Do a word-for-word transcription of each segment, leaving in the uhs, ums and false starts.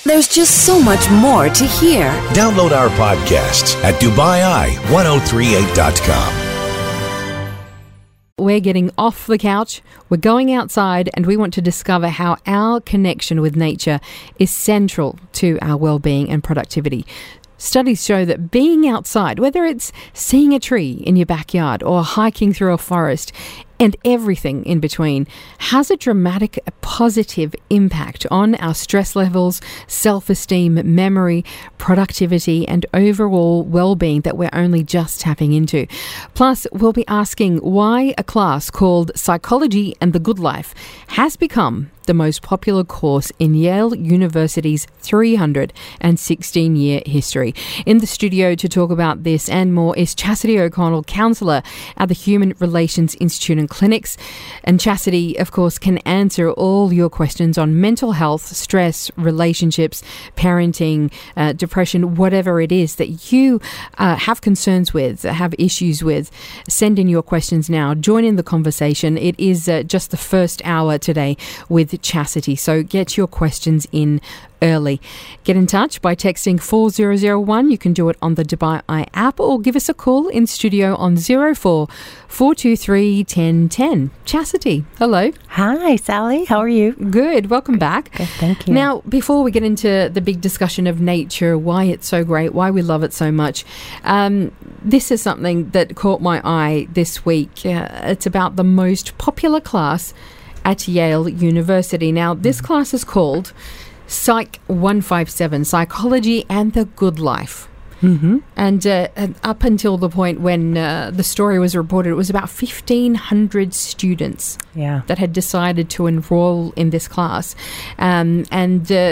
There's just so much more to hear. Download our podcasts at Dubai Eye ten thirty-eight dot com. We're getting off the couch, we're going outside, and we want to discover how our connection with nature is central to our well-being and productivity. Studies show that being outside, whether it's seeing a tree in your backyard or hiking through a forest, and everything in between, has a dramatic positive impact on our stress levels, self-esteem, memory, productivity, and overall well-being that we're only just tapping into. Plus, we'll be asking why a class called Psychology and the Good Life has become the most popular course in Yale University's three hundred sixteen year history. In the studio to talk about this and more is Chastity O'Connell, counsellor at the Human Relations Institute and Clinics. And Chastity, of course, can answer all your questions on mental health, stress, relationships, parenting, uh, depression, whatever it is that you uh, have concerns with, have issues with. Send in your questions now. Join in the conversation. It is uh, just the first hour today with Chastity, so get your questions in early. Get in touch by texting four zero zero one. You can do it on the Dubai Eye app or give us a call in studio on zero four four two three one zero one zero. Chastity, hello. Hi, Sally. How are you? Good. Welcome back. Good, thank you. Now, before we get into the big discussion of nature, why it's so great, why we love it so much, um, this is something that caught my eye this week. Uh, it's about the most popular class at Yale University. Now, this class is called Psych one fifty-seven, Psychology and the Good Life. Mm-hmm. And, uh, and up until the point when uh, the story was reported, it was about fifteen hundred students yeah. that had decided to enroll in this class. Um, and uh,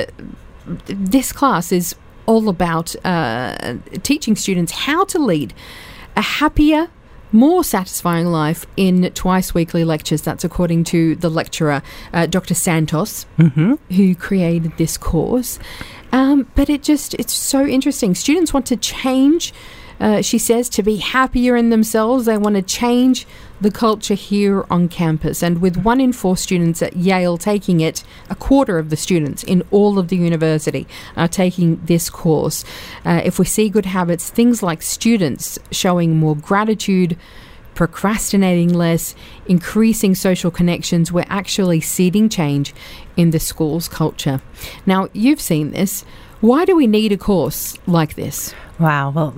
this class is all about uh, teaching students how to lead a happier, more satisfying life in twice weekly lectures. That's according to the lecturer, uh, Doctor Santos, mm-hmm. who created this course. Um, but it just, it's so interesting. Students want to change, uh, she says, to be happier in themselves. They want to change the culture here on campus. And with one in four students at Yale taking it, a quarter of the students in all of the university are taking this course. Uh, if we see good habits, things like students showing more gratitude, procrastinating less, increasing social connections, we're actually seeding change in the school's culture. Now, you've seen this. Why do we need a course like this? Wow. Well,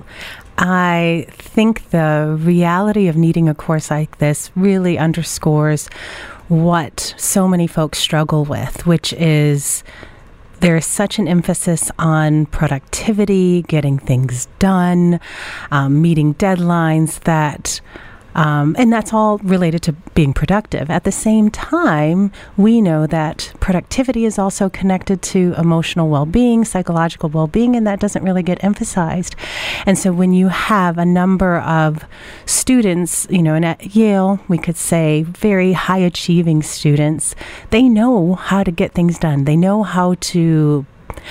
I think the reality of needing a course like this really underscores what so many folks struggle with, which is there is such an emphasis on productivity, getting things done, um, meeting deadlines, that Um, and that's all related to being productive. At the same time, we know that productivity is also connected to emotional well-being, psychological well-being, and that doesn't really get emphasized. And so when you have a number of students, you know, and at Yale, we could say very high-achieving students, they know how to get things done. They know how to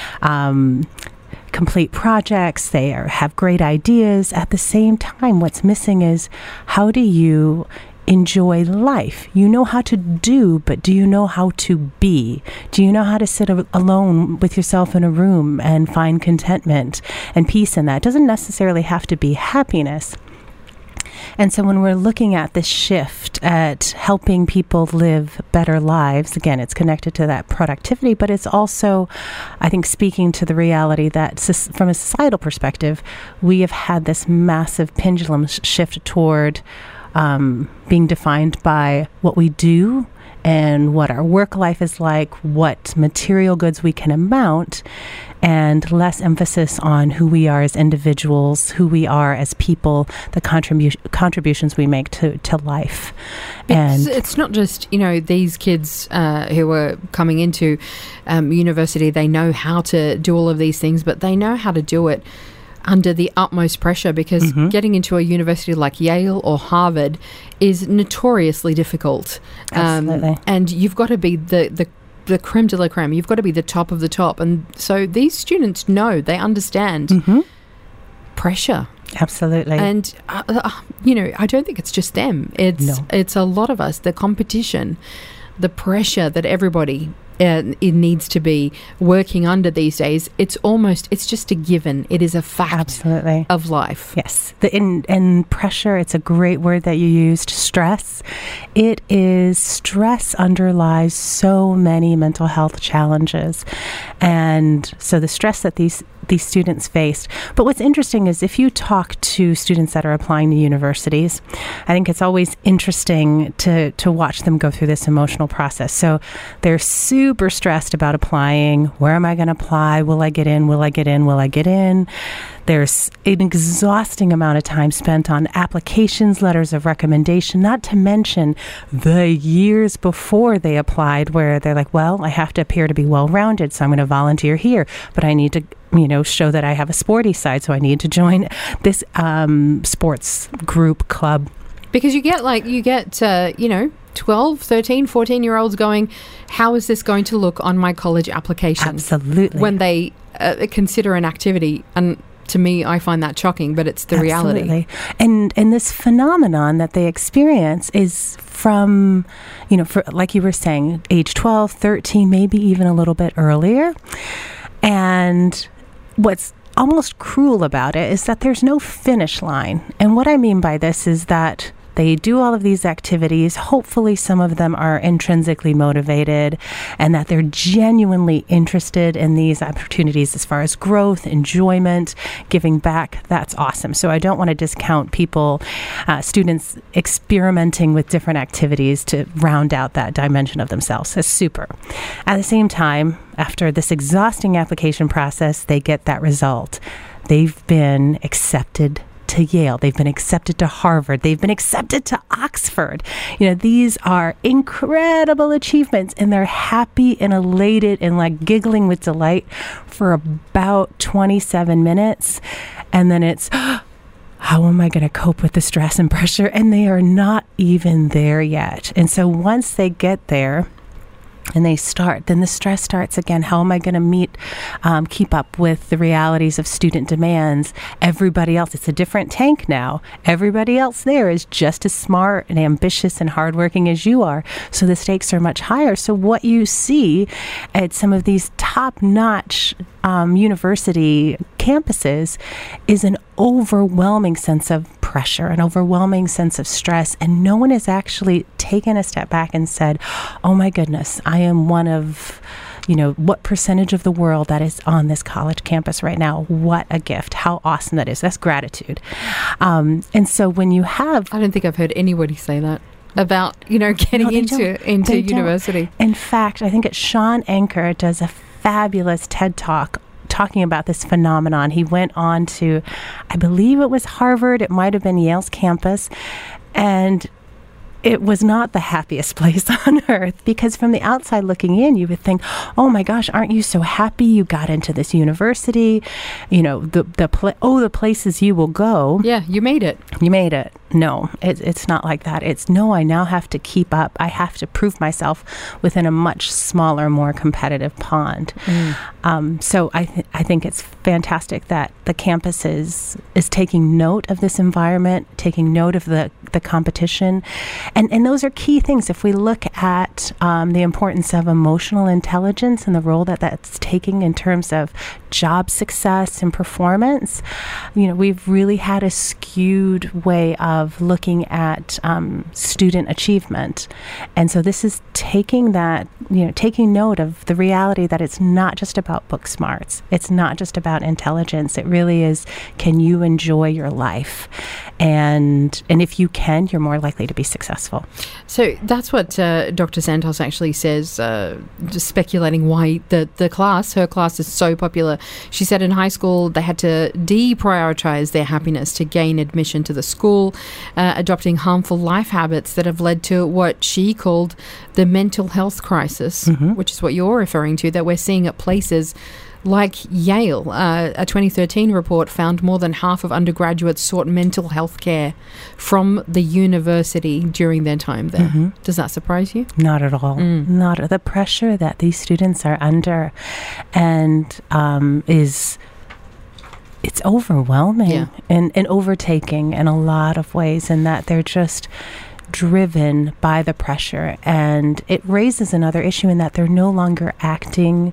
um complete projects, they are, have great ideas. At the same time, what's missing is, how do you enjoy life? You know how to do, but do you know how to be? Do you know how to sit a- alone with yourself in a room and find contentment and peace in that? It doesn't necessarily have to be happiness. And so when we're looking at this shift at helping people live better lives, again, it's connected to that productivity, but it's also, I think, speaking to the reality that from a societal perspective, we have had this massive pendulum sh- shift toward um, being defined by what we do and what our work life is like, what material goods we can amount, and less emphasis on who we are as individuals, who we are as people, the contribu- contributions we make to, to life. And it's, it's not just, you know, these kids uh, who are coming into um, university, they know how to do all of these things, but they know how to do it under the utmost pressure, because mm-hmm. getting into a university like Yale or Harvard is notoriously difficult. Absolutely. Um, and you've got to be the, the the creme de la creme. You've got to be the top of the top. And so these students know, they understand mm-hmm. pressure. Absolutely. And, uh, uh, you know, I don't think it's just them. It's, no. it's a lot of us, the competition, the pressure that everybody uh, it needs to be working under these days, it's almost, it's just a given. It is a fact Absolutely. Of life. Yes. The, in, and pressure, it's a great word that you used, stress. It is, stress underlies so many mental health challenges. And so the stress that these these students faced. But what's interesting is if you talk to students that are applying to universities, I think it's always interesting to, to watch them go through this emotional process. So they're super stressed about applying. Where am I going to apply? Will I get in? Will I get in? Will I get in? There's an exhausting amount of time spent on applications, letters of recommendation, not to mention the years before they applied where they're like, well, I have to appear to be well-rounded, so I'm going to volunteer here, but I need to, you know, show that I have a sporty side, so I need to join this um, sports group club. Because you get like, you get, uh, you know, twelve, thirteen, fourteen year olds going, how is this going to look on my college application? Absolutely. When they uh, consider an activity. And to me, I find that shocking, but it's the Absolutely. reality. And and this phenomenon that they experience is from, you know, for, like you were saying, age twelve, thirteen, maybe even a little bit earlier. And what's almost cruel about it is that there's no finish line. And what I mean by this is that they do all of these activities. Hopefully some of them are intrinsically motivated and that they're genuinely interested in these opportunities as far as growth, enjoyment, giving back. That's awesome. So I don't want to discount people, uh, students experimenting with different activities to round out that dimension of themselves. That's super. At the same time, after this exhausting application process, they get that result. They've been accepted to Yale. They've been accepted to Harvard. They've been accepted to Oxford. You know, these are incredible achievements, and they're happy and elated and like giggling with delight for about twenty-seven minutes. And then it's, how am I going to cope with the stress and pressure? And they are not even there yet. And so once they get there, and they start, then the stress starts again. How am I going to meet, um, keep up with the realities of student demands? Everybody else, it's a different tank now. Everybody else there is just as smart and ambitious and hardworking as you are. So the stakes are much higher. So what you see at some of these top-notch um, university campuses is an overwhelming sense of pressure, an overwhelming sense of stress, and no one has actually taken a step back and said, oh my goodness, I am one of, you know, what percentage of the world that is on this college campus right now? What a gift. How awesome that is. That's gratitude. Um, and so when you have... I don't think I've heard anybody say that about, you know, getting no, into, into They university. Don't. In fact, I think it's Sean Anker does a fabulous TED Talk talking about this phenomenon. He went on to, I believe it was Harvard, it might have been Yale's campus, and it was not the happiest place on earth, because from the outside looking in, you would think, oh my gosh, aren't you so happy you got into this university? You know, the, the pla- oh, the places you will go. Yeah, you made it. You made it. No, it, it's not like that. It's, no, I now have to keep up. I have to prove myself within a much smaller, more competitive pond. Mm. Um, so I, th- I think it's fantastic that the campus is, is taking note of this environment, taking note of the, the competition. And, and those are key things. If we look at um, the importance of emotional intelligence and the role that that's taking in terms of job success and performance, you know, we've really had a skewed way of looking at um, student achievement. And so this is taking that, you know, taking note of the reality that it's not just about book smarts. It's not just about intelligence. It really is, can you enjoy your life? And and if you can, you're more likely to be successful. So that's what uh, Doctor Santos actually says, uh, just speculating why the, the class, her class is so popular. She said in high school they had to deprioritize their happiness to gain admission to the school, uh, adopting harmful life habits that have led to what she called the mental health crisis, mm-hmm. which is what you're referring to, that we're seeing at places like Yale. Uh, a twenty thirteen report found more than half of undergraduates sought mental health care from the university during their time there. Mm-hmm. Does that surprise you? Not at all. Mm. Not the pressure that these students are under, and um, is it's overwhelming, yeah. and, and overtaking in a lot of ways, in that they're just driven by the pressure. And it raises another issue in that they're no longer acting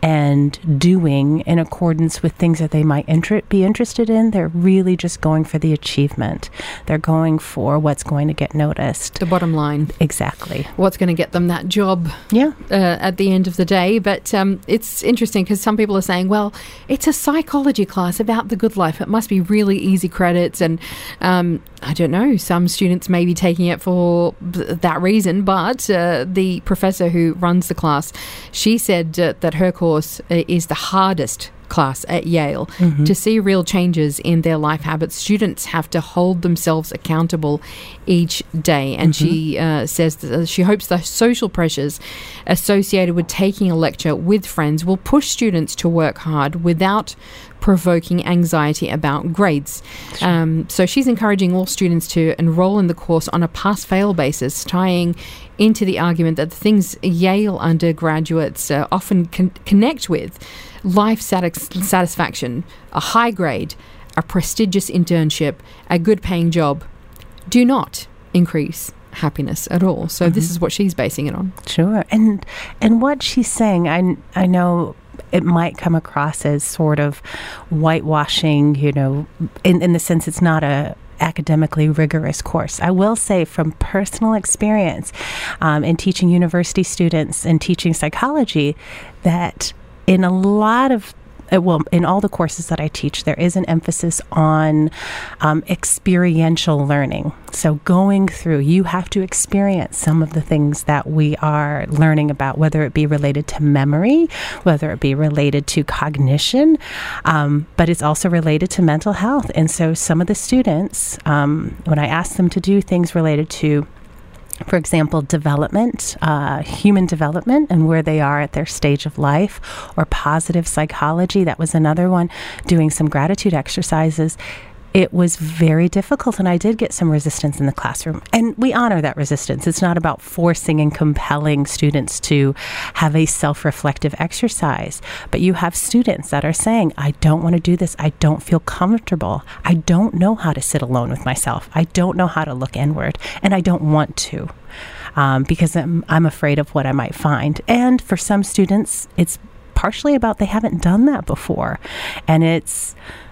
and doing in accordance with things that they might inter- be interested in. They're really just going for the achievement. They're going for what's going to get noticed. The bottom line. Exactly. What's going to get them that job yeah. uh, at the end of the day. But um, it's interesting because some people are saying, well, it's a psychology class about the good life. It must be really easy credits. And um, I don't know, some students may be taking it for th- that reason. But uh, the professor who runs the class, she said uh, that her course uh, is the hardest class at Yale. Mm-hmm. To see real changes in their life habits, students have to hold themselves accountable each day. And mm-hmm. she uh, says that she hopes the social pressures associated with taking a lecture with friends will push students to work hard without provoking anxiety about grades. Sure. Um, so she's encouraging all students to enroll in the course on a pass-fail basis, tying into the argument that the things Yale undergraduates uh, often con- connect with, life satis- satisfaction, a high grade, a prestigious internship, a good paying job, do not increase happiness at all. So mm-hmm. this is what she's basing it on. Sure. And and what she's saying, I, I know it might come across as sort of whitewashing, you know, in, in the sense it's not a academically rigorous course. I will say from personal experience um, in teaching university students and teaching psychology that in a lot of Uh, well, in all the courses that I teach, there is an emphasis on um, experiential learning. So going through, you have to experience some of the things that we are learning about, whether it be related to memory, whether it be related to cognition, um, but it's also related to mental health. And so some of the students, um, when I ask them to do things related to, for example, development, uh, human development, and where they are at their stage of life, or positive psychology. That was another one, doing some gratitude exercises. It was very difficult, and I did get some resistance in the classroom. And we honor that resistance. It's not about forcing and compelling students to have a self-reflective exercise. But you have students that are saying, I don't want to do this. I don't feel comfortable. I don't know how to sit alone with myself. I don't know how to look inward, and I don't want to. Um, because I'm, I'm afraid of what I might find. And for some students, it's partially about they haven't done that before. And it's...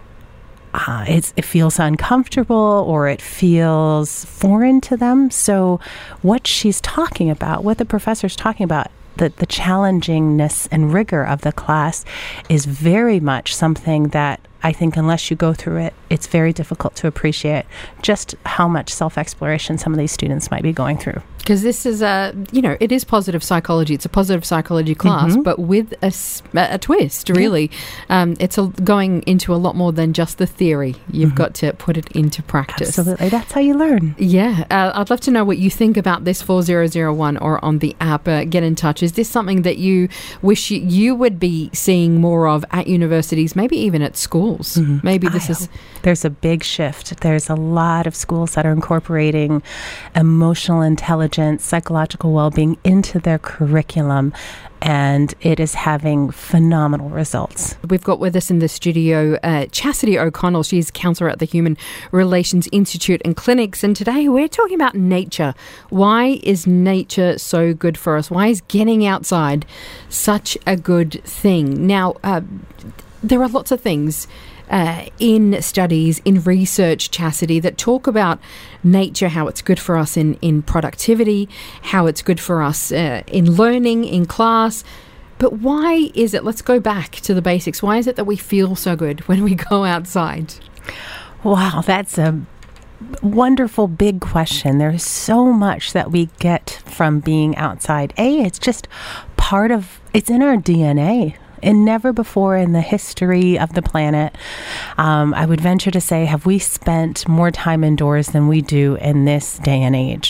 Uh, it's, it feels uncomfortable, or it feels foreign to them. So what she's talking about, what the professor's talking about, the, the challengingness and rigor of the class is very much something that I think unless you go through it, it's very difficult to appreciate just how much self-exploration some of these students might be going through. Because this is a, you know, it is positive psychology. It's a positive psychology class, mm-hmm. but with a, a twist, really. Yeah. Um, it's a, going into a lot more than just the theory. You've mm-hmm. got to put it into practice. Absolutely. That's how you learn. Yeah. Uh, I'd love to know what you think about this four zero zero one or on the app. Uh, get in touch. Is this something that you wish you, you would be seeing more of at universities, maybe even at schools? Mm-hmm. Maybe this I is... There's a big shift. There's a lot of schools that are incorporating emotional intelligence, psychological well-being into their curriculum, and it is having phenomenal results. We've got with us in the studio uh, Chastity O'Connell. She's counsellor at the Human Relations Institute and Clinics, and today we're talking about nature. Why is nature so good for us? Why is getting outside such a good thing? Now, uh, there are lots of things Uh, in studies, in research, Chastity, that talk about nature, how it's good for us in, in productivity, how it's good for us uh, in learning, in class. But why is it, let's go back to the basics, why is it that we feel so good when we go outside? Wow, that's a wonderful big question. There's so much that we get from being outside. A, it's just part of, it's in our D N A. And never before in the history of the planet, um, I would venture to say, have we spent more time indoors than we do in this day and age.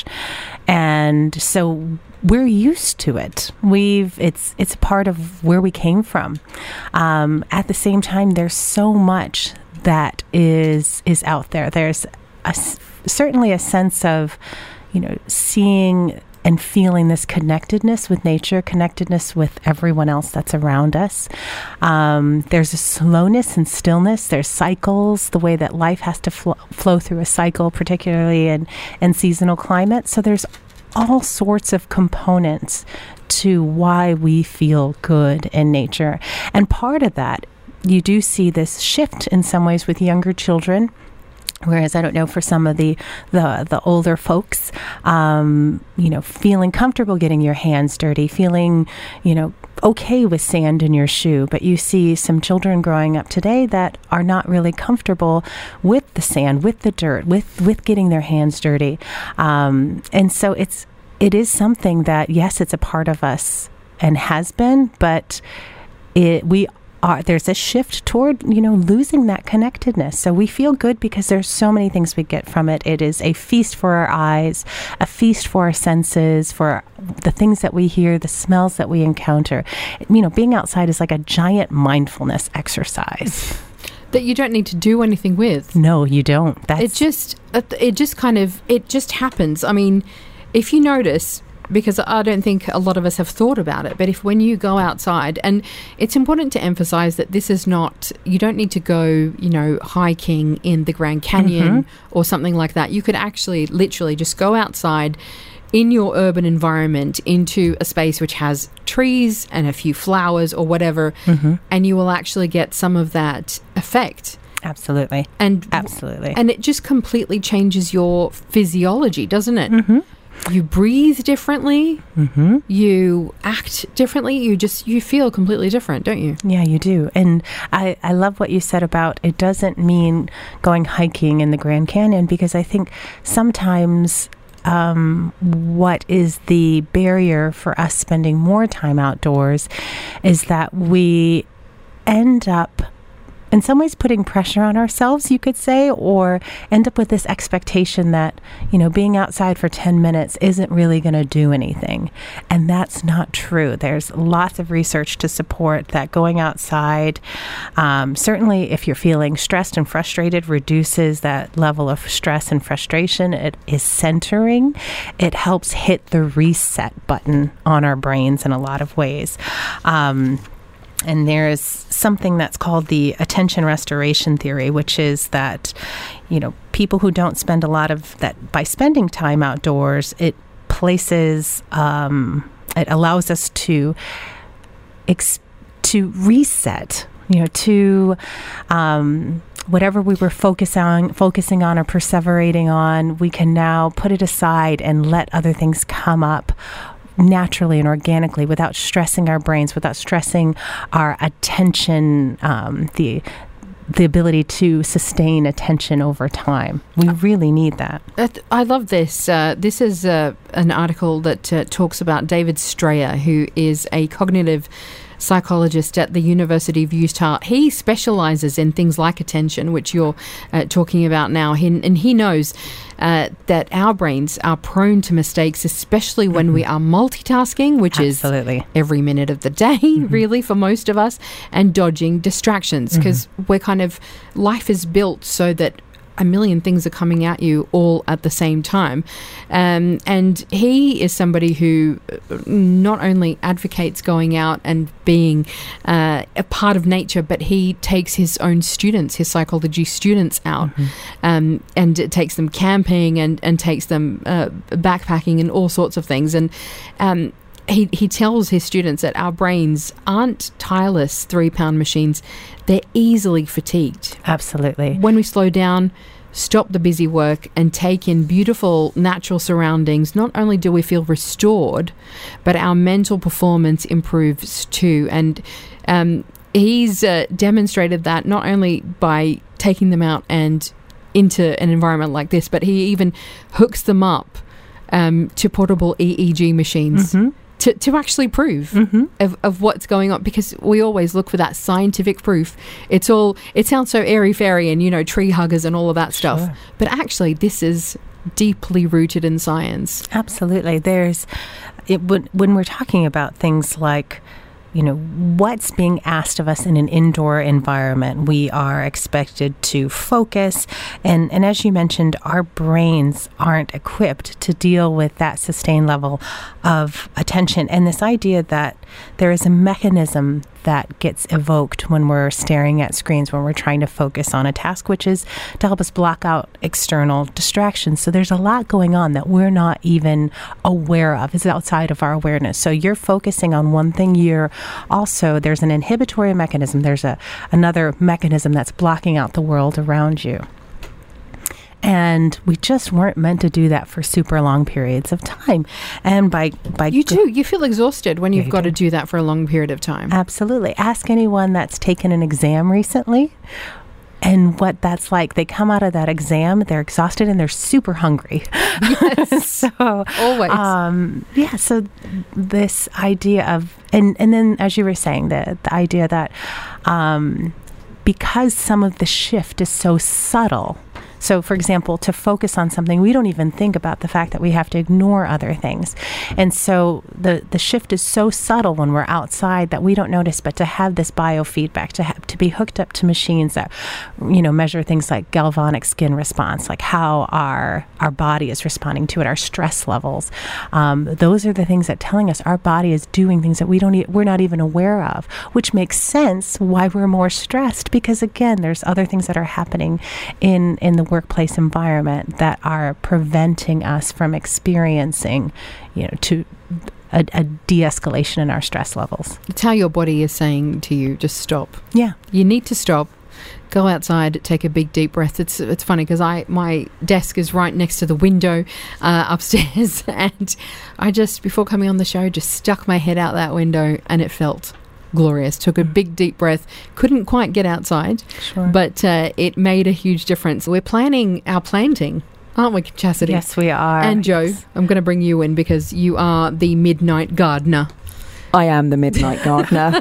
And so we're used to it. We've it's it's a part of where we came from. Um, at the same time, there's so much that is is out there. There's a, certainly a sense of, you know, seeing and feeling this connectedness with nature, connectedness with everyone else that's around us. Um, there's a slowness and stillness. There's cycles, the way that life has to fl- flow through a cycle, particularly in, in seasonal climate. So there's all sorts of components to why we feel good in nature. And part of that, you do see this shift in some ways with younger children. Whereas I don't know, for some of the the, the older folks, um, you know, feeling comfortable getting your hands dirty, feeling, you know, okay with sand in your shoe. But you see some children growing up today that are not really comfortable with the sand, with the dirt, with, with getting their hands dirty. Um, and so it's it is something that, yes, it's a part of us and has been, but it we Are, there's a shift toward, you know, losing that connectedness. So we feel good because there's so many things we get from it. It is a feast for our eyes, a feast for our senses, for the things that we hear, the smells that we encounter. You know, being outside is like a giant mindfulness exercise. That you don't need to do anything with. No, you don't. That's it just, it just kind of, it just happens. I mean, if you notice, because I don't think a lot of us have thought about it, but if when you go outside, and it's important to emphasize that this is not, you don't need to go, you know, hiking in the Grand Canyon mm-hmm. or something like that. You could actually literally just go outside in your urban environment into a space which has trees and a few flowers or whatever, mm-hmm. and you will actually get some of that effect. Absolutely. And Absolutely. And it just completely changes your physiology, doesn't it? Mm-hmm. You breathe differently. Mm-hmm. You act differently. You just, you feel completely different, don't you? Yeah, you do. And I, I love what you said about it doesn't mean going hiking in the Grand Canyon, because I think sometimes um, what is the barrier for us spending more time outdoors is that we end up in some ways putting pressure on ourselves, you could say, or end up with this expectation that, you know, being outside for ten minutes isn't really going to do anything. And that's not true. There's lots of research to support that going outside, um, certainly if you're feeling stressed and frustrated, reduces that level of stress and frustration. It is centering. It helps hit the reset button on our brains in a lot of ways. Um, And there's something that's called the attention restoration theory, which is that, you know, people who don't spend a lot of that, by spending time outdoors, it places, um, it allows us to, ex- to reset, you know, to, um, whatever we were focus on, focusing on or perseverating on, we can now put it aside and let other things come up naturally and organically without stressing our brains, without stressing our attention, um, the the ability to sustain attention over time. We really need that. I love this. Uh, this is uh, an article that uh, talks about David Strayer, who is a cognitive psychologist at the University of Utah. He specializes in things like attention, which you're uh, talking about now. He, and he knows uh, that our brains are prone to mistakes, especially when mm-hmm. we are multitasking, which Absolutely. is every minute of the day, mm-hmm. really, for most of us, and dodging distractions, because mm-hmm. we're kind of, life is built so that a million things are coming at you all at the same time. Um, and he is somebody who not only advocates going out and being uh, a part of nature, but he takes his own students, his psychology students out, mm-hmm. um, and it takes them camping and, and takes them uh, backpacking and all sorts of things. And um, He he tells his students that our brains aren't tireless three-pound machines. They're easily fatigued. Absolutely. When we slow down, stop the busy work, and take in beautiful natural surroundings, not only do we feel restored, but our mental performance improves too. And um, he's uh, demonstrated that not only by taking them out and into an environment like this, but he even hooks them up um, to portable E E G machines. Mm-hmm. To, to actually prove mm-hmm. of, of what's going on, because we always look for that scientific proof. It's all, it sounds so airy-fairy and, you know, tree huggers and all of that stuff. Sure. But actually, this is deeply rooted in science. Absolutely. There's, it, when, when we're talking about things like, you know, what's being asked of us in an indoor environment. We are expected to focus. And, and as you mentioned, our brains aren't equipped to deal with that sustained level of attention. And this idea that there is a mechanism that gets evoked when we're staring at screens, when we're trying to focus on a task, which is to help us block out external distractions. So there's a lot going on that we're not even aware of. It's outside of our awareness. So you're focusing on one thing. You're also, there's an inhibitory mechanism. There's a another mechanism that's blocking out the world around you. And we just weren't meant to do that for super long periods of time. And by by you do you feel exhausted when you've you got do. to do that for a long period of time. Absolutely. Ask anyone that's taken an exam recently and what that's like. They come out of that exam, they're exhausted and they're super hungry. Yes. so Always. Um, yeah. So this idea of and and then as you were saying, the the idea that um, because some of the shift is so subtle. So, for example, to focus on something, we don't even think about the fact that we have to ignore other things. And so the, the shift is so subtle when we're outside that we don't notice, but to have this biofeedback, to have, to be hooked up to machines that, you know, measure things like galvanic skin response, like how our our body is responding to it, our stress levels. Um, those are the things that telling us our body is doing things that we don't e- we're not even aware of, which makes sense why we're more stressed, because again, there's other things that are happening in, in the workplace environment that are preventing us from experiencing, you know, to a, a de-escalation in our stress levels. It's how your body is saying to you, just stop. Yeah. You need to stop. Go outside, take a big deep breath. It's it's funny because I my desk is right next to the window uh, upstairs, and I just, before coming on the show, just stuck my head out that window and it felt glorious. Took a big deep breath. Couldn't quite get outside, Sure. but uh, it made a huge difference. We're planning our planting, aren't we, Chastity? Yes, we are. And Joe, Yes. I'm going to bring you in because you are the midnight gardener. I am the midnight gardener.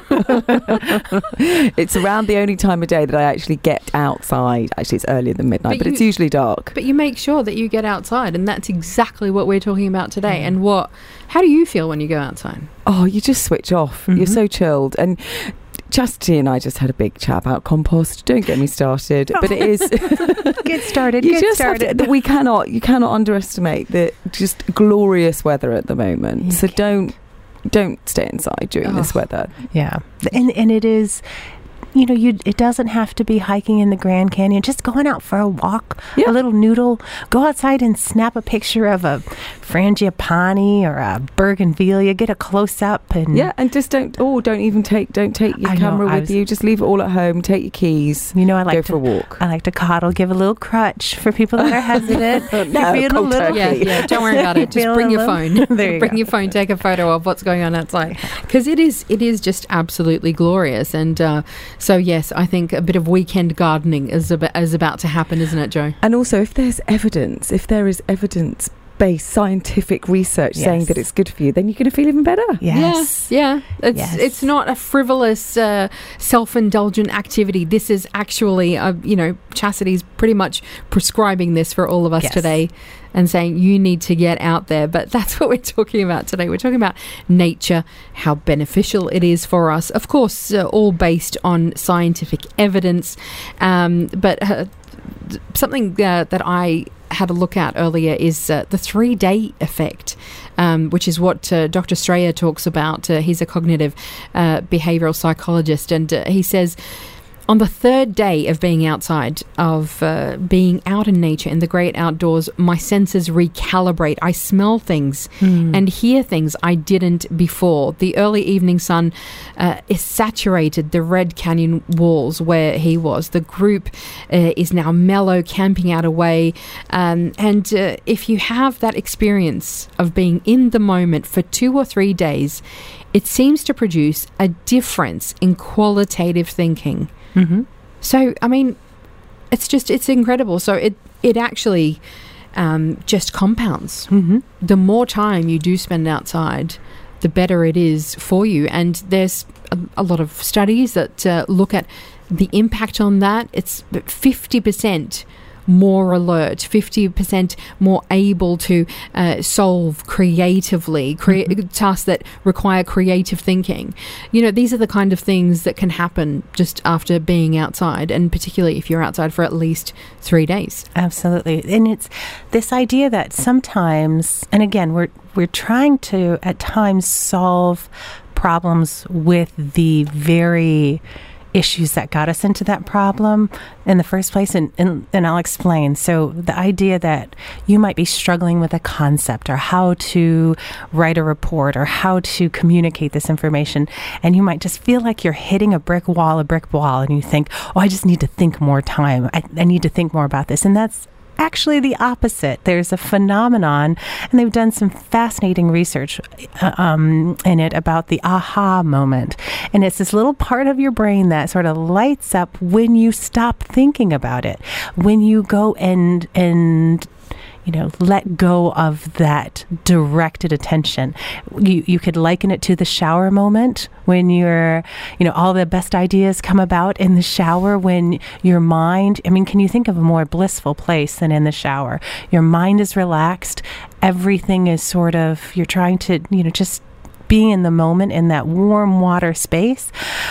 It's around the only time of day that I actually get outside. Actually, it's earlier than midnight, But but, you- it's usually dark. But you make sure that you get outside, and that's exactly what we're talking about today. And what? How do you feel when you go outside? Oh, you just switch off. You're Mhm. so chilled. And Chastity and I just had a big chat about compost. Don't get me started. But it is... Get started. You get just have started. to, we cannot, you cannot underestimate the just glorious weather at the moment. You so can't. don't, don't stay inside during Oh. this weather. Yeah, and and it is, you know, you it doesn't have to be hiking in the Grand Canyon. Just going out for a walk, Yeah. a little noodle. Go outside and snap a picture of a frangipani or a bougainvillea. Get a close up and Yeah, and just don't. Oh, don't even take. Don't take your I know, camera I with was- you. Just leave it all at home. Take your keys. You know, I like go to for a walk. I like to coddle, give a little crutch for people that are hesitant. No, You're feeling a cold little. turkey. Yeah, yeah. Don't worry about it. Just Feeling bring a your little- phone. There you bring go. your phone. Take a photo of what's going on outside, because it is it is just absolutely glorious. And uh, so yes, I think a bit of weekend gardening is about, is about to happen, isn't it, Joe? And also, if there's evidence, if there is evidence-based scientific research saying Yes. that it's good for you, then you're going to feel even better. Yes. Yeah, yeah. It's Yes. it's not a frivolous, uh, self-indulgent activity. This is actually, uh, you know, Chastity's pretty much prescribing this for all of us Yes. today, and saying you need to get out there. But that's what we're talking about today. We're talking about nature, how beneficial it is for us. Of course, uh, all based on scientific evidence. Um, but uh, something uh, that I had a look at earlier is uh, the three-day effect, um, which is what uh, Doctor Strayer talks about. Uh, he's a cognitive uh, behavioral psychologist, and uh, he says on the third day of being outside, of uh, being out in nature, in the great outdoors, my senses recalibrate. I smell things and hear things I didn't before. The early evening sun uh, is saturated the Red Canyon walls where he was. The group uh, is now mellow, camping out away. Um, and uh, if you have that experience of being in the moment for two or three days, it seems to produce a difference in qualitative thinking. Mm-hmm. So, I mean, it's just, it's incredible. So it, it actually um, just compounds. Mm-hmm. The more time you do spend outside, the better it is for you. And there's a, a lot of studies that uh, look at the impact on that. It's fifty percent more alert, fifty percent more able to uh, solve creatively, crea- mm-hmm. tasks that require creative thinking. You know, these are the kind of things that can happen just after being outside, and particularly if you're outside for at least three days. Absolutely. And it's this idea that sometimes, and again, we're we're trying to at times solve problems with the very issues that got us into that problem in the first place, and, and, and I'll explain. So the idea that you might be struggling with a concept or how to write a report or how to communicate this information, and you might just feel like you're hitting a brick wall, a brick wall, and you think, oh, I just need to think more time. I, I need to think more about this. And that's actually the opposite. There's a phenomenon, and they've done some fascinating research uh, um, in it about the aha moment. And it's this little part of your brain that sort of lights up when you stop thinking about it, when you go and and you know, let go of that directed attention. You you could liken it to the shower moment when you're, you know, all the best ideas come about in the shower when your mind, I mean, can you think of a more blissful place than in the shower? Your mind is relaxed. Everything is sort of, you're trying to, you know, just be in the moment in that warm water space.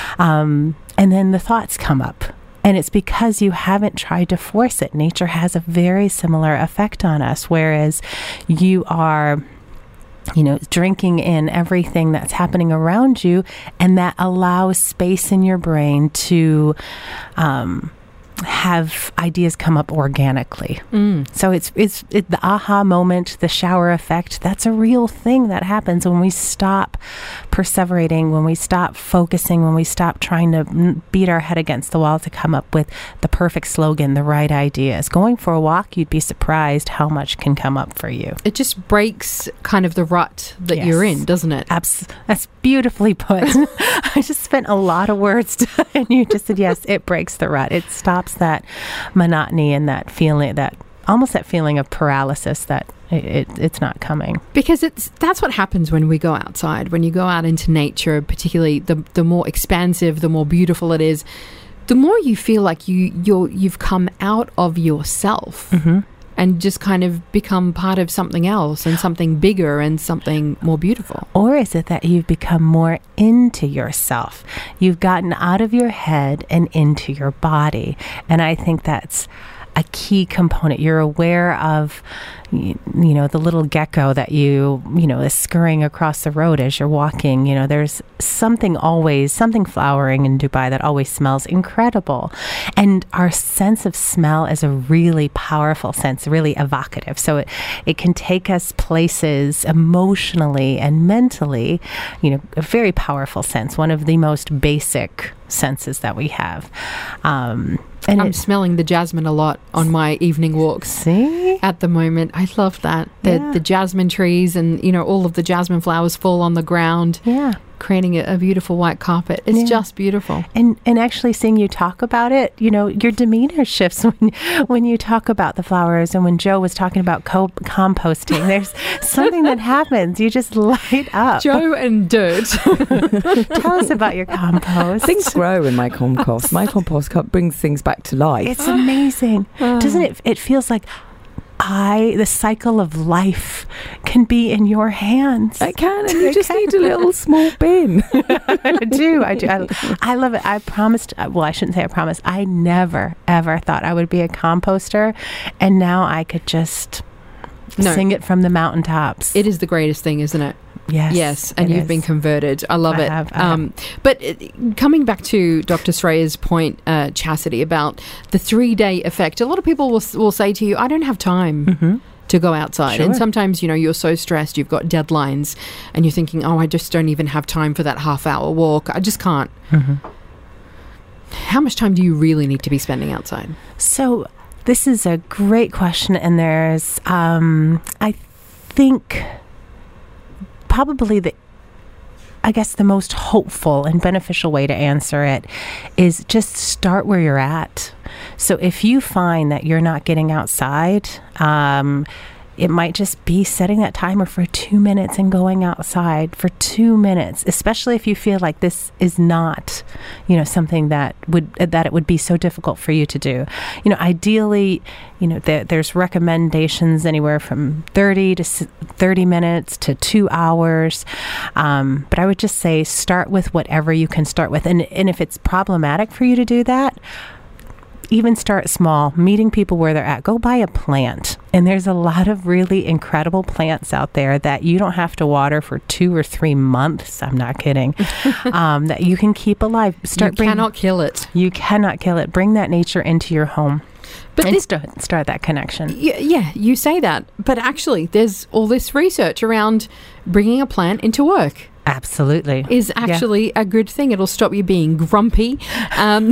Um, and then the thoughts come up. And it's because you haven't tried to force it. Nature has a very similar effect on us, whereas you are, you know, drinking in everything that's happening around you, and that allows space in your brain to um, have ideas come up organically. Mm. So it's it's it, the aha moment, the shower effect. That's a real thing that happens when we stop perseverating, when we stop focusing, when we stop trying to beat our head against the wall to come up with the perfect slogan, the right ideas. Going for a walk, you'd be surprised how much can come up for you. It just breaks kind of the rut that yes. you're in, doesn't it? Abs- that's beautifully put. I just spent a lot of words to, and you just said, yes, it breaks the rut. It stops that monotony and that feeling, that almost that feeling of paralysis that it, it, it's not coming. Because it's that's what happens when we go outside. When you go out into nature, particularly the the more expansive, the more beautiful it is, the more you feel like you you're you've come out of yourself. Mm-hmm. And just kind of become part of something else and something bigger and something more beautiful. Or is it that you've become more into yourself? You've gotten out of your head and into your body. And I think that's a key component. You're aware of, you, you know, the little gecko that you, you know, is scurrying across the road as you're walking. You know, there's something always, something flowering in Dubai that always smells incredible. And our sense of smell is a really powerful sense, really evocative. So it, it can take us places emotionally and mentally, you know, a very powerful sense, one of the most basic senses that we have. Um, And I'm smelling the jasmine a lot on my evening walks. See? At the moment. I love that. The, yeah. the jasmine trees and, you know, all of the jasmine flowers fall on the ground. Yeah. Creating a, a beautiful white carpet. It's yeah. just beautiful. And and actually seeing you talk about it, you know, your demeanor shifts when when you talk about the flowers. And when Joe was talking about co- composting, there's something that happens. You just light up. Joe and dirt. Tell us about your compost. Things grow in my compost. My compost cup brings things back to life. It's amazing. Doesn't it? It feels like I, the cycle of life can be in your hands. I can, and you just need a little small bin. I do, I do. I, I love it. I promised, well, I shouldn't say I promised. I never, ever thought I would be a composter, and now I could just no. sing it from the mountaintops. It is the greatest thing, isn't it? Yes. Yes, and you've is. been converted. I love I it. Have, I um, have. But uh, coming back to Doctor Sreya's point, uh, Chastity, about the three-day effect, a lot of people will, will say to you, I don't have time mm-hmm. to go outside. Sure. And sometimes, you know, you're so stressed, you've got deadlines, and you're thinking, oh, I just don't even have time for that half-hour walk. I just can't. Mm-hmm. How much time do you really need to be spending outside? So this is a great question, and there's, um, I think... probably the, I guess the most hopeful and beneficial way to answer it is just start where you're at. So if you find that you're not getting outside, um, it might just be setting that timer for two minutes and going outside for two minutes, especially if you feel like this is not, you know, something that would, that it would be so difficult for you to do. You know, ideally, you know, there, there's recommendations anywhere from thirty to thirty minutes to two hours. Um, but I would just say start with whatever you can start with. And, and if it's problematic for you to do that, even start small, meeting people where they're at. Go buy a plant. And there's a lot of really incredible plants out there that you don't have to water for two or three months. I'm not kidding. um, that you can keep alive. Start you bring, cannot kill it. You cannot kill it. Bring that nature into your home. But and this, start, start that connection. y- yeah, you say that. But actually, there's all this research around bringing a plant into work. Absolutely. Is actually yeah. a good thing. It'll stop you being grumpy, um,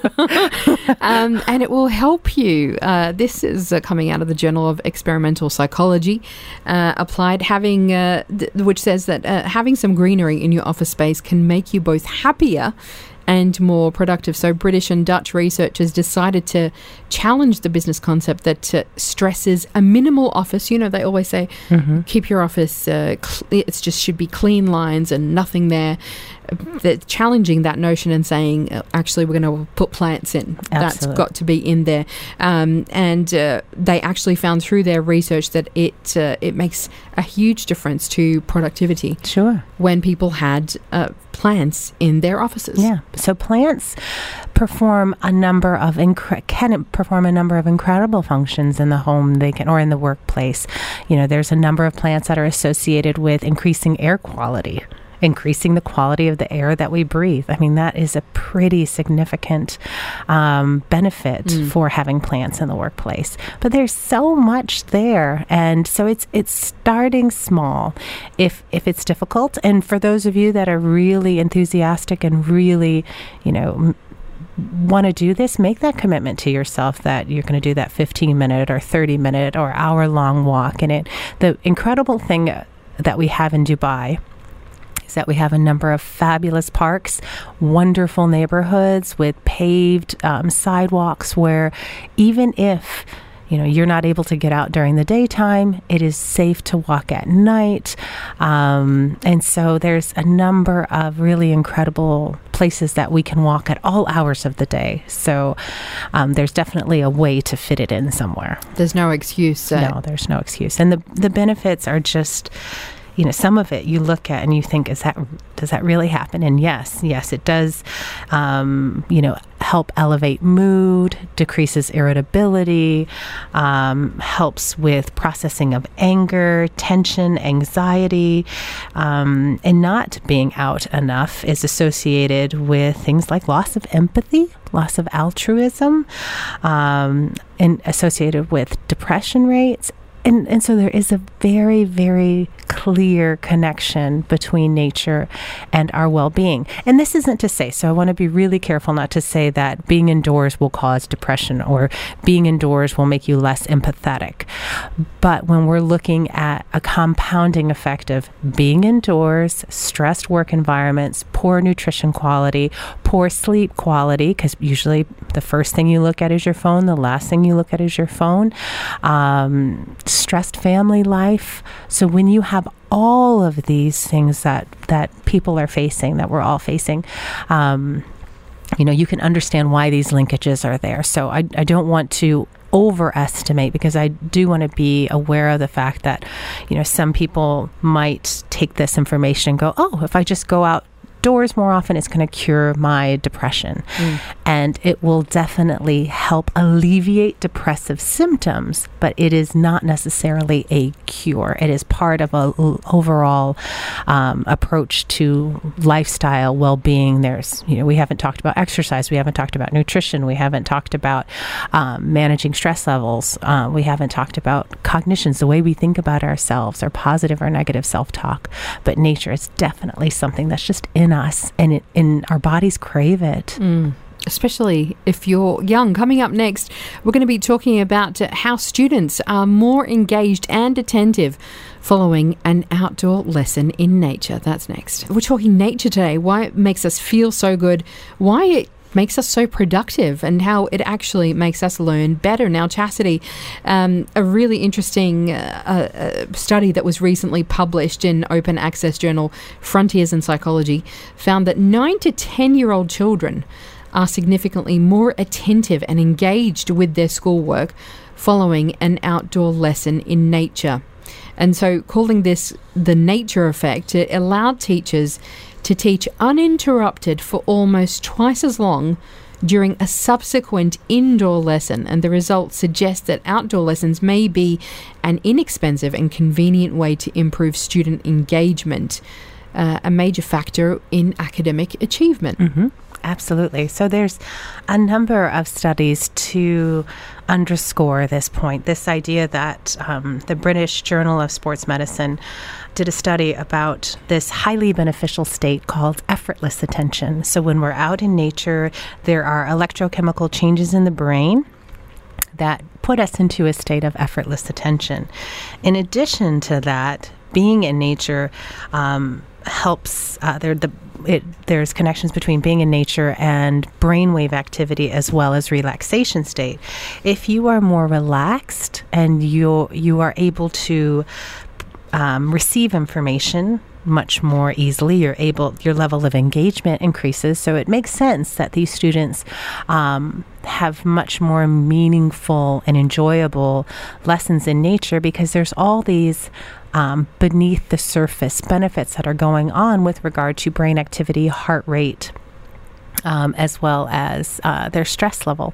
um, and it will help you. Uh, this is uh, coming out of the Journal of Experimental Psychology, uh, applied, having uh, th- which says that uh, having some greenery in your office space can make you both happier and more productive. So British and Dutch researchers decided to challenge the business concept that uh, stresses a minimal office. You know, they always say, mm-hmm. keep your office, uh, cl- it just should be clean lines and nothing there. They're challenging that notion and saying, uh, actually, we're going to put plants in. Absolutely. That's got to be in there. Um, and uh, they actually found through their research that it uh, it makes a huge difference to productivity. Sure. When people had uh, plants in their offices. Yeah. So plants perform a number of incre- can perform a number of incredible functions in the home. They can, or in the workplace. You know, there's a number of plants that are associated with increasing air quality, increasing the quality of the air that we breathe. I mean, that is a pretty significant um, benefit mm. for having plants in the workplace. But there's so much there, and so it's it's starting small. If if it's difficult, and for those of you that are really enthusiastic and really, you know, m- want to do this, make that commitment to yourself that you're going to do that fifteen minute or thirty minute or hour long walk. And it, the incredible thing that we have in Dubai is that we have a number of fabulous parks, wonderful neighborhoods with paved um, sidewalks where even if you know, you're not able to get out during the daytime, it is safe to walk at night. Um, and so there's a number of really incredible places that we can walk at all hours of the day. So um, there's definitely a way to fit it in somewhere. There's no excuse. Uh, no, there's no excuse. And the the benefits are just, you know, some of it you look at and you think, is that, does that really happen? And yes, yes, it does, um, you know, help elevate mood, decreases irritability, um, helps with processing of anger, tension, anxiety, um, and not being out enough is associated with things like loss of empathy, loss of altruism, um, and associated with depression rates. And and so there is a very, very clear connection between nature and our well-being. And this isn't to say, so I want to be really careful not to say that being indoors will cause depression or being indoors will make you less empathetic. But when we're looking at a compounding effect of being indoors, stressed work environments, poor nutrition quality, poor sleep quality, because usually the first thing you look at is your phone, the last thing you look at is your phone, um, stressed family life. So when you have all of these things that, that people are facing, that we're all facing, um, you know, you can understand why these linkages are there. So I, I don't want to overestimate, because I do want to be aware of the fact that, you know, some people might take this information and go, oh, if I just go out outdoors more often, it's going to cure my depression. Mm. And it will definitely help alleviate depressive symptoms, but it is not necessarily a cure. It is part of a l- overall um, approach to lifestyle well-being. There's, you know, we haven't talked about exercise. We haven't talked about nutrition. We haven't talked about um, managing stress levels. Uh, we haven't talked about cognitions, the way we think about ourselves, our positive or negative self-talk. But nature is definitely something that's just in us, and it, in our bodies crave it. Mm. Especially if you're young. Coming up next, we're going to be talking about how students are more engaged and attentive following an outdoor lesson in nature. That's next. We're talking nature today, why it makes us feel so good, why it makes us so productive and how it actually makes us learn better. Now, Chastity, um, a really interesting uh, uh, study that was recently published in open access journal Frontiers in Psychology found that nine to ten-year-old children are significantly more attentive and engaged with their schoolwork following an outdoor lesson in nature. And so calling this the nature effect, it allowed teachers to teach uninterrupted for almost twice as long during a subsequent indoor lesson. And the results suggest that outdoor lessons may be an inexpensive and convenient way to improve student engagement, uh, a major factor in academic achievement. Mm-hmm. Absolutely. So there's a number of studies to underscore this point, this idea that um, the British Journal of Sports Medicine did a study about this highly beneficial state called effortless attention. So when we're out in nature, there are electrochemical changes in the brain that put us into a state of effortless attention. In addition to that, being in nature um, helps, uh, there the It, there's connections between being in nature and brainwave activity as well as relaxation state. If you are more relaxed and you you are able to um, receive information much more easily, you're able, your level of engagement increases. So it makes sense that these students um, have much more meaningful and enjoyable lessons in nature because there's all these Um, beneath the surface benefits that are going on with regard to brain activity, heart rate, um, as well as uh, their stress level.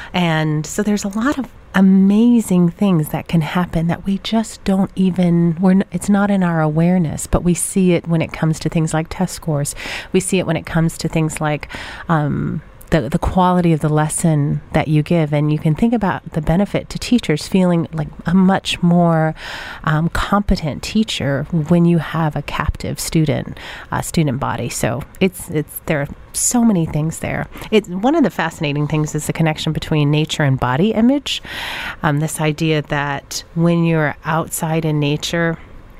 And so there's a lot of amazing things that can happen that we just don't even, we're n- it's not in our awareness, but we see it when it comes to things like test scores. We see it when it comes to things like um, the the quality of the lesson that you give. And you can think about the benefit to teachers feeling like a much more um, competent teacher when you have a captive student uh, student body. So it's it's there are so many things there. It's one of the fascinating things is the connection between nature and body image. Um, this idea that when you're outside in nature,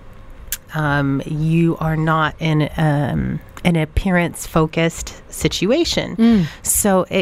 um, you are not in um, an appearance-focused situation. Mm. So it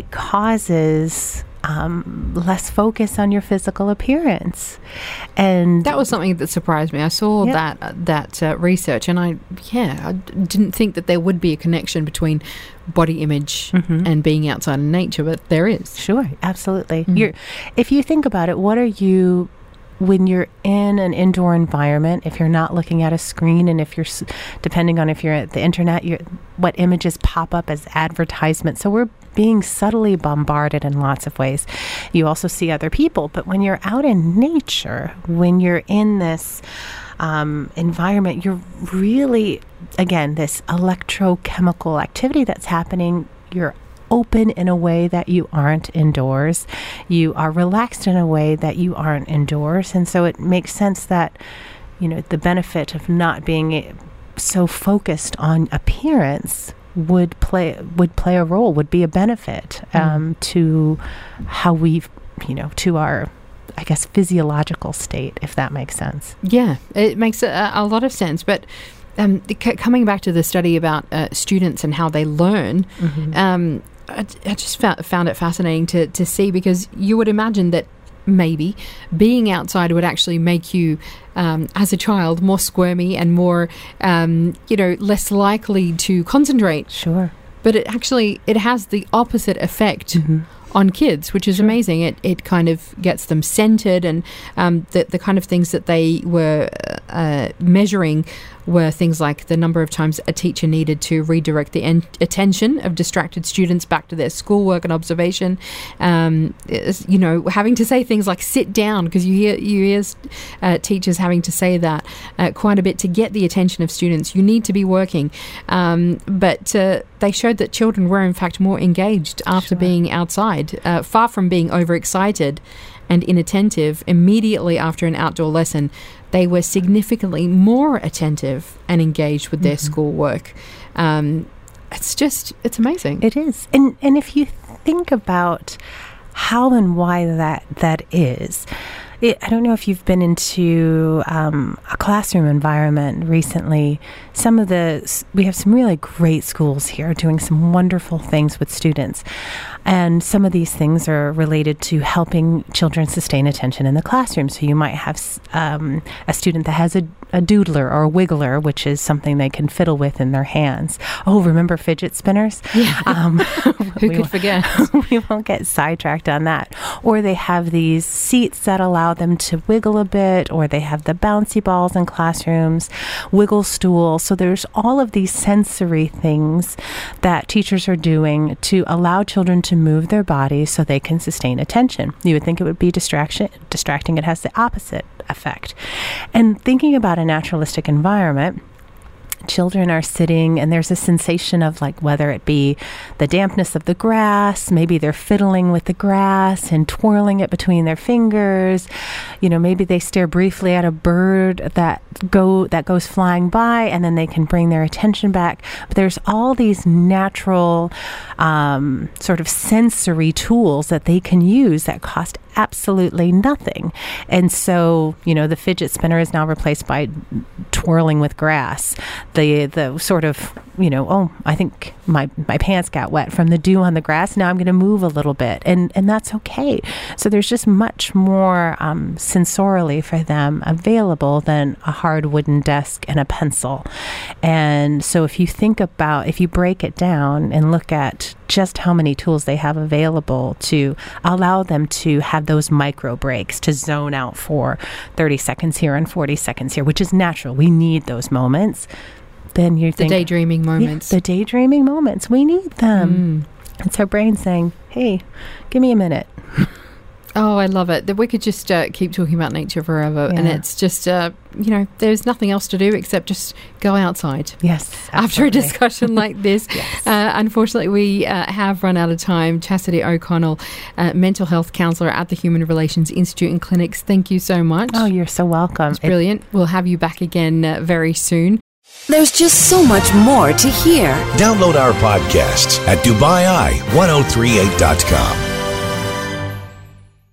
causes um, less focus on your physical appearance. And that was something that surprised me. I saw yep. that uh, that uh, research, and I, yeah, I didn't think that there would be a connection between body image mm-hmm. and being outside in nature, but there is. Sure, absolutely. Mm. You're, if you think about it, what are you... when you're in an indoor environment, if you're not looking at a screen, and if you're, depending on if you're at the internet, you're, what images pop up as advertisements. So we're being subtly bombarded in lots of ways. You also see other people, but when you're out in nature, when you're in this um, environment, you're really, again, this electrochemical activity that's happening. You're open in a way that you aren't indoors. You are relaxed in a way that you aren't indoors. And so it makes sense that, you know, the benefit of not being so focused on appearance would play would play a role, would be a benefit um, mm. to how we, you know, to our, I guess, physiological state, if that makes sense. Yeah, it makes a, a lot of sense. But um, c- coming back to the study about uh, students and how they learn, mm-hmm. um, I, I just found, found it fascinating to, to see, because you would imagine that maybe being outside would actually make you, um, as a child, more squirmy and more, um, you know, less likely to concentrate. Sure. But it actually, it has the opposite effect mm-hmm. on kids, which is sure. amazing. It it kind of gets them centered, and um, the, the kind of things that they were uh, measuring were things like the number of times a teacher needed to redirect the en- attention of distracted students back to their schoolwork and observation. Um, you know, having to say things like "sit down," because you hear you hear uh, teachers having to say that uh, quite a bit to get the attention of students. You need to be working, um, but uh, they showed that children were in fact more engaged after sure. being outside, uh, far from being overexcited and inattentive. Immediately after an outdoor lesson, they were significantly more attentive and engaged with their mm-hmm. schoolwork. Um, it's just, it's amazing. It is. And and if you think about how and why that that is, It, I don't know if you've been into um, a classroom environment recently. Some of the, we have some really great schools here doing some wonderful things with students. And some of these things are related to helping children sustain attention in the classroom. So you might have um, a student that has a, a doodler or a wiggler, which is something they can fiddle with in their hands. Oh, remember fidget spinners? Yeah. Um, Who could won't, forget? We won't get sidetracked on that. Or they have these seats that allow them to wiggle a bit, or they have the bouncy balls in classrooms, wiggle stools. So there's all of these sensory things that teachers are doing to allow children to move their bodies so they can sustain attention. You would think it would be distraction, distracting. It has the opposite effect. And thinking about a naturalistic environment, children are sitting and there's a sensation of, like, whether it be the dampness of the grass, maybe they're fiddling with the grass and twirling it between their fingers. You know, maybe they stare briefly at a bird that go that goes flying by, and then they can bring their attention back. But there's all these natural um, sort of sensory tools that they can use that cost absolutely nothing. And so, you know, the fidget spinner is now replaced by twirling with grass. The the sort of, you know, oh, I think my, my pants got wet from the dew on the grass. Now I'm going to move a little bit. And, and that's okay. So there's just much more um, sensorially for them available than a hard wooden desk and a pencil. And so if you think about, if you break it down and look at just how many tools they have available to allow them to have those micro breaks, to zone out for thirty seconds here and forty seconds here, which is natural. We need those moments. Then you think, the daydreaming moments. Yeah, the daydreaming moments. We need them. Mm. It's our brain saying, hey, give me a minute. Oh, I love it. That we could just uh, keep talking about nature forever. Yeah. And it's just, uh, you know, there's nothing else to do except just go outside. Yes, absolutely. After a discussion like this. Yes. uh, unfortunately, we uh, have run out of time. Chastity O'Connell, uh, mental health counsellor at the Human Relations Institute and Clinics. Thank you so much. Oh, you're so welcome. It's brilliant. It- we'll have you back again uh, very soon. There's just so much more to hear. Download our podcasts at Dubai Eye ten thirty-eight dot com.